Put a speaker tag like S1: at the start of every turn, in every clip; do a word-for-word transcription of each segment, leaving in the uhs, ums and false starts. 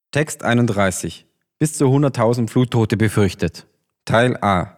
S1: Text einunddreißig. Bis zu hunderttausend Fluttote befürchtet. Teil A.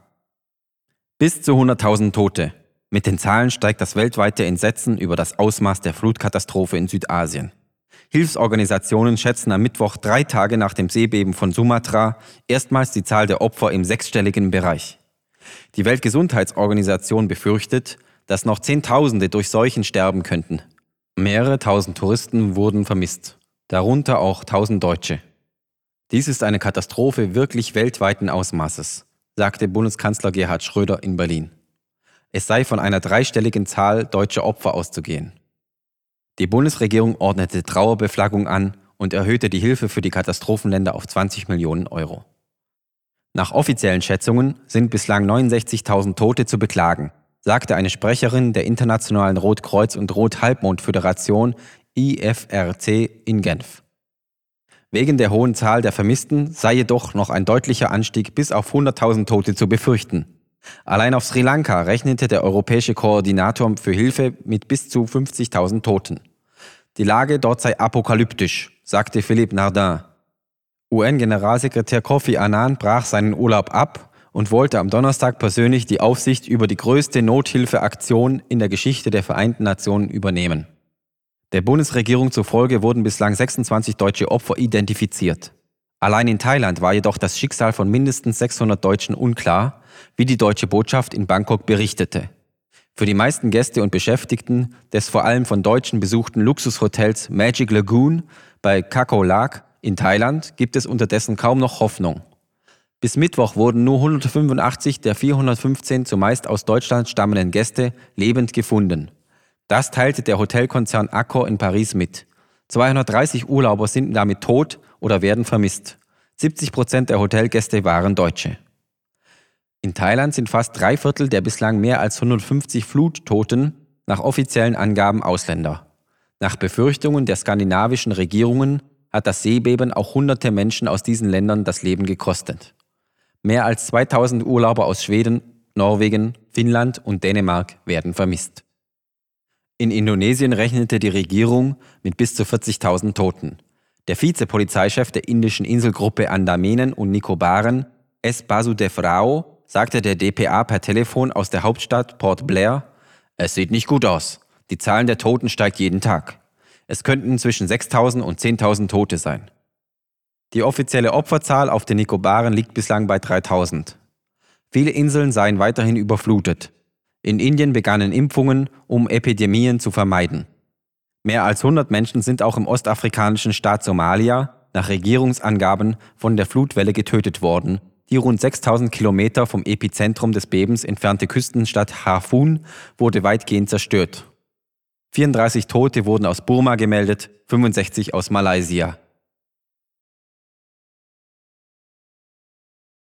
S1: Bis zu hunderttausend Tote. Mit den Zahlen steigt das weltweite Entsetzen über das Ausmaß der Flutkatastrophe in Südasien. Hilfsorganisationen schätzen am Mittwoch, drei Tage nach dem Seebeben von Sumatra, erstmals die Zahl der Opfer im sechsstelligen Bereich. Die Weltgesundheitsorganisation befürchtet, dass noch Zehntausende durch Seuchen sterben könnten. Mehrere tausend Touristen wurden vermisst, darunter auch tausend Deutsche. Dies ist eine Katastrophe wirklich weltweiten Ausmaßes, sagte Bundeskanzler Gerhard Schröder in Berlin. Es sei von einer dreistelligen Zahl deutscher Opfer auszugehen. Die Bundesregierung ordnete Trauerbeflaggung an und erhöhte die Hilfe für die Katastrophenländer auf zwanzig Millionen Euro. Nach offiziellen Schätzungen sind bislang neunundsechzigtausend Tote zu beklagen, sagte eine Sprecherin der Internationalen Rotkreuz- und Rot-Halbmond-Föderation I F R C in Genf. Wegen der hohen Zahl der Vermissten sei jedoch noch ein deutlicher Anstieg bis auf hunderttausend Tote zu befürchten. Allein auf Sri Lanka rechnete der europäische Koordinator für Hilfe mit bis zu fünfzigtausend Toten. Die Lage dort sei apokalyptisch, sagte Philippe Nardin. U N-Generalsekretär Kofi Annan brach seinen Urlaub ab und wollte am Donnerstag persönlich die Aufsicht über die größte Nothilfeaktion in der Geschichte der Vereinten Nationen übernehmen. Der Bundesregierung zufolge wurden bislang sechsundzwanzig deutsche Opfer identifiziert. Allein in Thailand war jedoch das Schicksal von mindestens sechshundert Deutschen unklar, wie die deutsche Botschaft in Bangkok berichtete. Für die meisten Gäste und Beschäftigten des vor allem von Deutschen besuchten Luxushotels Magic Lagoon bei Khao Lak in Thailand gibt es unterdessen kaum noch Hoffnung. Bis Mittwoch wurden nur hundertfünfundachtzig der vierhundertfünfzehn zumeist aus Deutschland stammenden Gäste lebend gefunden. Das teilte der Hotelkonzern Accor in Paris mit. zweihundertdreißig Urlauber sind damit tot oder werden vermisst. siebzig Prozent der Hotelgäste waren Deutsche. In Thailand sind fast drei Viertel der bislang mehr als hundertfünfzig Fluttoten nach offiziellen Angaben Ausländer. Nach Befürchtungen der skandinavischen Regierungen hat das Seebeben auch hunderte Menschen aus diesen Ländern das Leben gekostet. Mehr als zweitausend Urlauber aus Schweden, Norwegen, Finnland und Dänemark werden vermisst. In Indonesien rechnete die Regierung mit bis zu vierzigtausend Toten. Der Vizepolizeichef der indischen Inselgruppe Andamenen und Nikobaren, S. Basudev Rao, sagte der D P A per Telefon aus der Hauptstadt Port Blair: Es sieht nicht gut aus. Die Zahl der Toten steigt jeden Tag. Es könnten zwischen sechstausend und zehntausend Tote sein. Die offizielle Opferzahl auf den Nikobaren liegt bislang bei dreitausend. Viele Inseln seien weiterhin überflutet. In Indien begannen Impfungen, um Epidemien zu vermeiden. Mehr als hundert Menschen sind auch im ostafrikanischen Staat Somalia nach Regierungsangaben von der Flutwelle getötet worden. Die rund sechstausend Kilometer vom Epizentrum des Bebens entfernte Küstenstadt Hafun wurde weitgehend zerstört. vierunddreißig Tote wurden aus Burma gemeldet, fünfundsechzig aus Malaysia.